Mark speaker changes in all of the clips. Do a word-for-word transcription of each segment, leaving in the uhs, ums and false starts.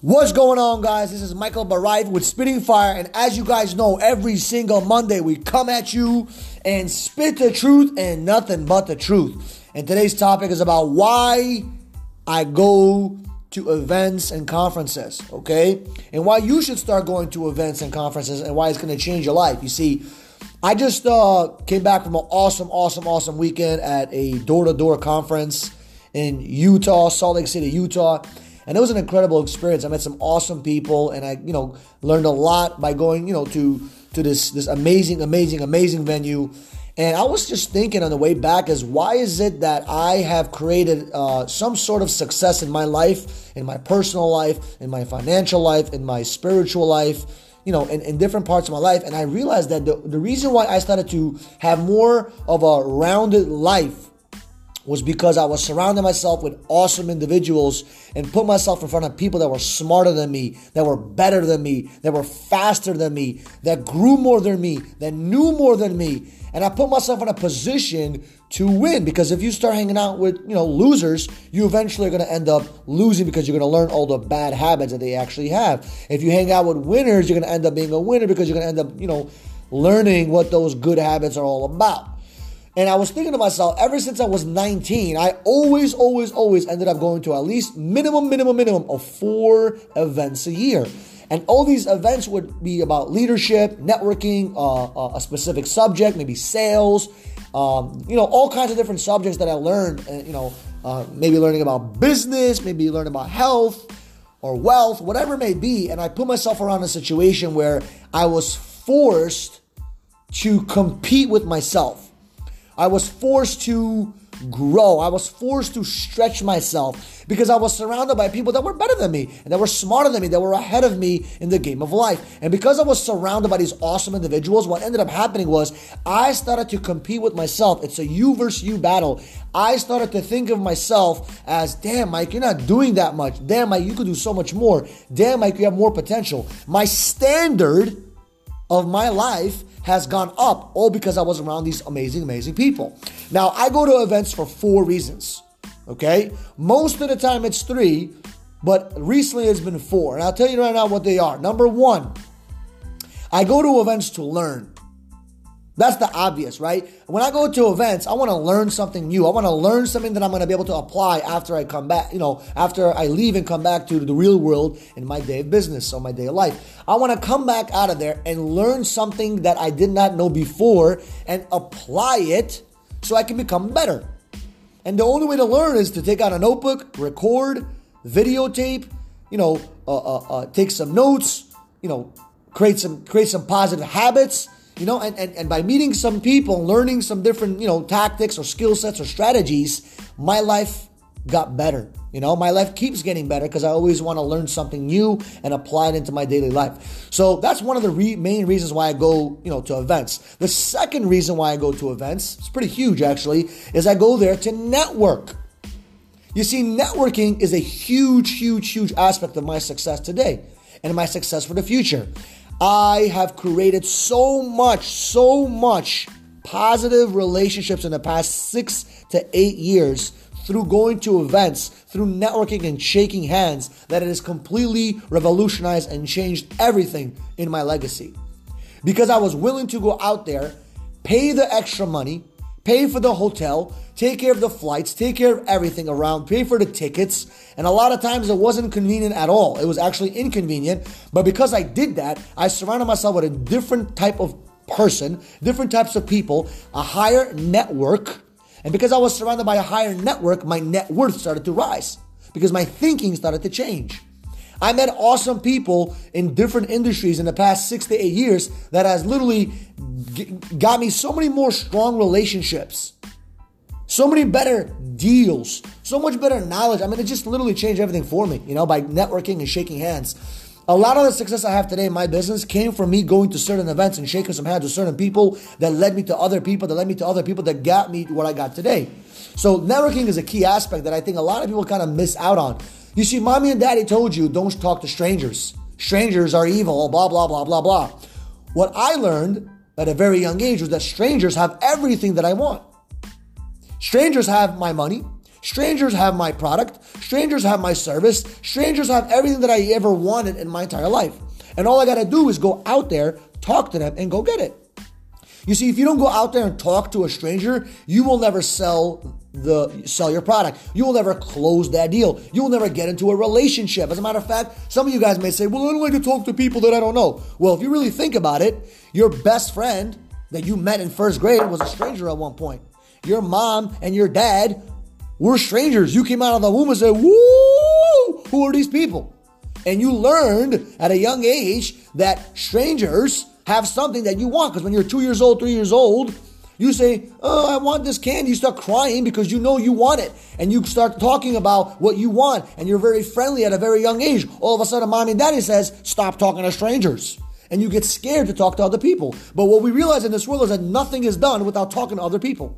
Speaker 1: What's going on, guys? This is Michael Barrive with Spitting Fire, and as you guys know, every single Monday we come at you and spit the truth and nothing but the truth. And today's topic is about why I go to events and conferences, okay? And why you should start going to events and conferences and why it's going to change your life. You see, I just uh, came back from an awesome, awesome, awesome weekend at a door-to-door conference in Utah, Salt Lake City, Utah. And it was an incredible experience. I met some awesome people, and I, you know, learned a lot by going, you know, to to this this amazing, amazing, amazing venue. And I was just thinking on the way back is why is it that I have created uh, some sort of success in my life, in my personal life, in my financial life, in my spiritual life, you know, in, in different parts of my life. And I realized that the, the reason why I started to have more of a rounded life was because I was surrounding myself with awesome individuals and put myself in front of people that were smarter than me, that were better than me, that were faster than me, that grew more than me, that knew more than me. And I put myself in a position to win, because if you start hanging out with, you know, losers, you eventually are going to end up losing because you're going to learn all the bad habits that they actually have. If you hang out with winners, you're going to end up being a winner because you're going to end up, you know, learning what those good habits are all about. And I was thinking to myself, ever since I was nineteen, I always, always, always ended up going to at least minimum, minimum, minimum of four events a year. And all these events would be about leadership, networking, uh, a specific subject, maybe sales, um, you know, all kinds of different subjects that I learned, uh, you know, uh, maybe learning about business, maybe learning about health or wealth, whatever it may be. And I put myself around a situation where I was forced to compete with myself. I was forced to grow. I was forced to stretch myself because I was surrounded by people that were better than me and that were smarter than me, that were ahead of me in the game of life. And because I was surrounded by these awesome individuals, what ended up happening was I started to compete with myself. It's a you versus you battle. I started to think of myself as, damn, Mike, you're not doing that much. Damn, Mike, you could do so much more. Damn, Mike, you have more potential. My standard of my life has gone up, all because I was around these amazing, amazing people. Now, I go to events for four reasons, okay? Most of the time it's three, but recently it's been four. And I'll tell you right now what they are. Number one, I go to events to learn. That's the obvious, right? When I go to events, I want to learn something new. I want to learn something that I'm going to be able to apply after I come back, you know, after I leave and come back to the real world in my day of business or my day of life. I want to come back out of there and learn something that I did not know before and apply it so I can become better. And the only way to learn is to take out a notebook, record, videotape, you know, uh, uh, uh, take some notes, you know, create some create some positive habits. You know, and, and, and by meeting some people, learning some different, you know, tactics or skill sets or strategies, my life got better. You know, my life keeps getting better because I always want to learn something new and apply it into my daily life. So that's one of the re- main reasons why I go, you know, to events. The second reason why I go to events, it's pretty huge actually, is I go there to network. You see, networking is a huge, huge, huge aspect of my success today and my success for the future. I have created so much, so much positive relationships in the past six to eight years through going to events, through networking and shaking hands, that it has completely revolutionized and changed everything in my legacy. Because I was willing to go out there, pay the extra money, pay for the hotel, take care of the flights, take care of everything around, pay for the tickets. And a lot of times it wasn't convenient at all. It was actually inconvenient. But because I did that, I surrounded myself with a different type of person, different types of people, a higher network. And because I was surrounded by a higher network, my net worth started to rise because my thinking started to change. I met awesome people in different industries in the past six to eight years that has literally g- got me so many more strong relationships, so many better deals, so much better knowledge. I mean, it just literally changed everything for me, you know, by networking and shaking hands. A lot of the success I have today in my business came from me going to certain events and shaking some hands with certain people that led me to other people, that led me to other people that got me to what I got today. So networking is a key aspect that I think a lot of people kind of miss out on. You see, mommy and daddy told you, don't talk to strangers. Strangers are evil, blah, blah, blah, blah, blah. What I learned at a very young age was that strangers have everything that I want. Strangers have my money. Strangers have my product. Strangers have my service. Strangers have everything that I ever wanted in my entire life. And all I got to do is go out there, talk to them, and go get it. You see, if you don't go out there and talk to a stranger, you will never sell the sell your product. You will never close that deal. You will never get into a relationship. As a matter of fact, some of you guys may say, well, I don't like to talk to people that I don't know. Well, if you really think about it, your best friend that you met in first grade was a stranger at one point. Your mom and your dad were strangers. You came out of the womb and said, woo, who are these people? And you learned at a young age that strangers have something that you want. Because when you're two years old, three years old, you say, oh, I want this candy. You start crying because you know you want it. And you start talking about what you want. And you're very friendly at a very young age. All of a sudden, mommy and daddy says, stop talking to strangers. And you get scared to talk to other people. But what we realize in this world is that nothing is done without talking to other people.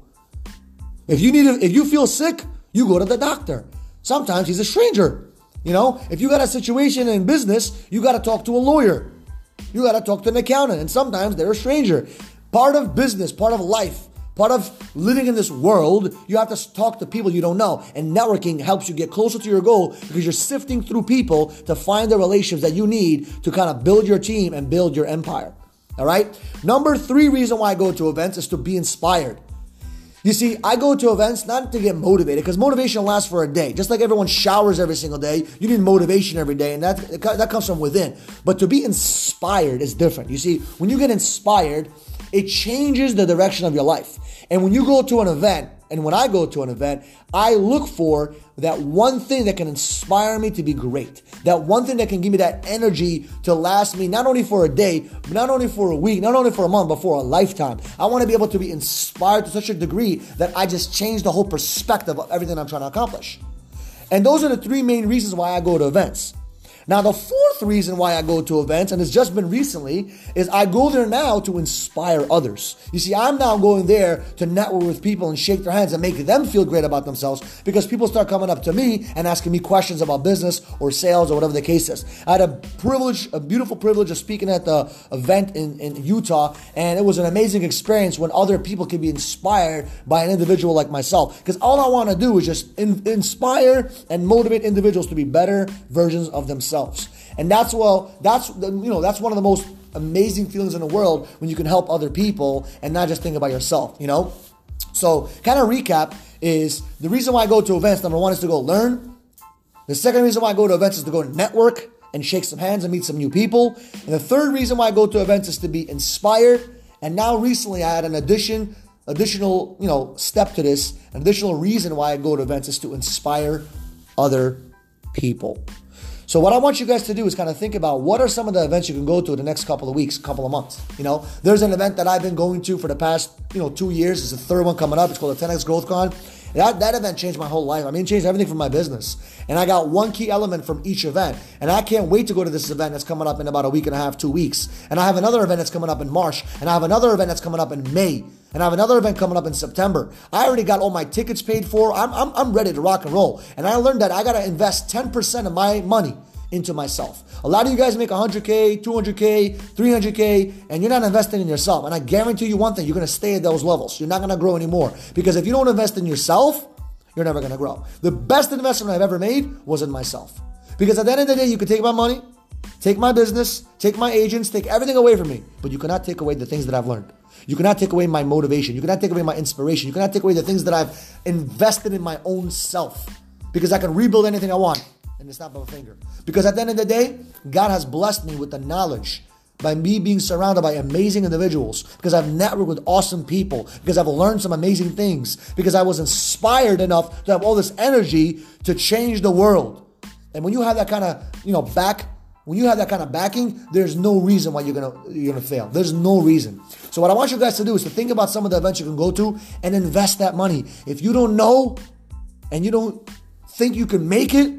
Speaker 1: If you need, a, if you feel sick, you go to the doctor. Sometimes he's a stranger. You know, if you got a situation in business, you got to talk to a lawyer. You got to talk to an accountant. And sometimes they're a stranger. Part of business, part of life, part of living in this world, you have to talk to people you don't know. And networking helps you get closer to your goal because you're sifting through people to find the relationships that you need to kind of build your team and build your empire. All right. Number three reason why I go to events is to be inspired. You see, I go to events not to get motivated because motivation lasts for a day. Just like everyone showers every single day, you need motivation every day, and that, that comes from within. But to be inspired is different. You see, when you get inspired, it changes the direction of your life. And when you go to an event, and when I go to an event, I look for that one thing that can inspire me to be great. That one thing that can give me that energy to last me not only for a day, but not only for a week, not only for a month, but for a lifetime. I want to be able to be inspired to such a degree that I just change the whole perspective of everything I'm trying to accomplish. And those are the three main reasons why I go to events. Now, the fourth reason why I go to events, and it's just been recently, is I go there now to inspire others. You see, I'm now going there to network with people and shake their hands and make them feel great about themselves because people start coming up to me and asking me questions about business or sales or whatever the case is. I had a privilege, a beautiful privilege of speaking at the event in, in Utah, and it was an amazing experience when other people can be inspired by an individual like myself. Because all I want to do is just in, inspire and motivate individuals to be better versions of themselves. And that's well, that's you know, that's one of the most amazing feelings in the world when you can help other people and not just think about yourself, you know? So kind of recap is the reason why I go to events, number one is to go learn. The second reason why I go to events is to go network and shake some hands and meet some new people. And the third reason why I go to events is to be inspired. And now recently I had an addition, additional, you know, step to this, an additional reason why I go to events is to inspire other people. So what I want you guys to do is kind of think about what are some of the events you can go to the next couple of weeks, couple of months. You know, there's an event that I've been going to for the past, you know, two years. It's the third one coming up. It's called the ten X Growth Con. That, that event changed my whole life. I mean, it changed everything for my business. And I got one key element from each event. And I can't wait to go to this event that's coming up in about a week and a half, two weeks. And I have another event that's coming up in March. And I have another event that's coming up in May. And I have another event coming up in September. I already got all my tickets paid for. I'm, I'm, I'm ready to rock and roll. And I learned that I got to invest ten percent of my money into myself. A lot of you guys make one hundred K, two hundred K, three hundred K, and you're not investing in yourself. And I guarantee you one thing, you're going to stay at those levels. You're not going to grow anymore. Because if you don't invest in yourself, you're never going to grow. The best investment I've ever made was in myself. Because at the end of the day, you could take my money, take my business, take my agents, take everything away from me. But you cannot take away the things that I've learned. You cannot take away my motivation. You cannot take away my inspiration. You cannot take away the things that I've invested in my own self. Because I can rebuild anything I want. And it's not by a finger. Because at the end of the day, God has blessed me with the knowledge by me being surrounded by amazing individuals, because I've networked with awesome people, because I've learned some amazing things, because I was inspired enough to have all this energy to change the world. And when you have that kind of, you know, back, when you have that kind of backing, there's no reason why you're gonna you're gonna fail. There's no reason. So what I want you guys to do is to think about some of the events you can go to and invest that money. If you don't know and you don't think you can make it,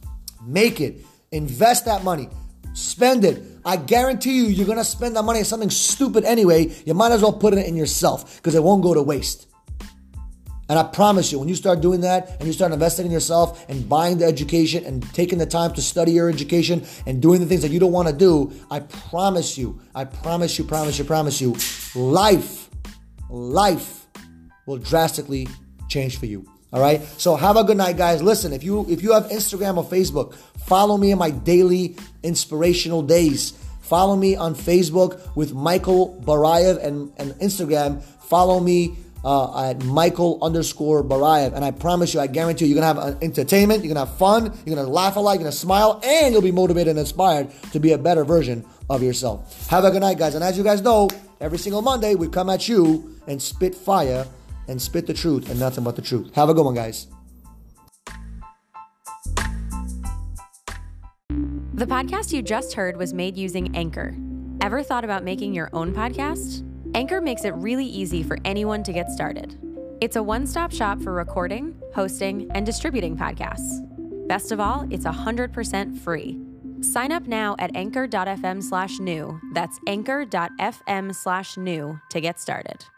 Speaker 1: make it. Invest that money. Spend it. I guarantee you, you're going to spend that money on something stupid anyway. You might as well put it in yourself because it won't go to waste. And I promise you, when you start doing that and you start investing in yourself and buying the education and taking the time to study your education and doing the things that you don't want to do, I promise you, I promise you, promise you, promise you, life, life will drastically change for you. All right. So have a good night, guys. Listen, if you if you have Instagram or Facebook, follow me in my daily inspirational days. Follow me on Facebook with Michael Barayev, and, and Instagram, follow me uh, at Michael underscore Barayev. And I promise you, I guarantee you, you're going to have entertainment, you're going to have fun, you're going to laugh a lot, you're going to smile, and you'll be motivated and inspired to be a better version of yourself. Have a good night, guys. And as you guys know, every single Monday, we come at you and spit fire and spit the truth and nothing but the truth. Have a good one, guys.
Speaker 2: The podcast you just heard was made using Anchor. Ever thought about making your own podcast? Anchor makes it really easy for anyone to get started. It's a one-stop shop for recording, hosting, and distributing podcasts. Best of all, it's one hundred percent free. Sign up now at anchor.fm slash new. That's anchor.fm slash new to get started.